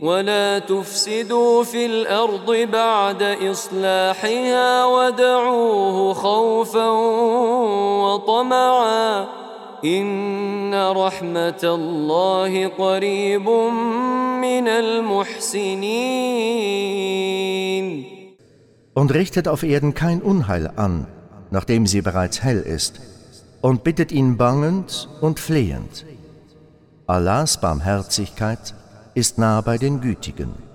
ولا تفسدوا في الأرض بعد إصلاحها وادعوه خوفا وطمعا إن رحمة الله قريب من المحسنين. Und richtet auf Erden kein Unheil an, nachdem sie bereits hell ist, und bittet ihn bangend und flehend. Allahs Barmherzigkeit ist nah bei den Gütigen.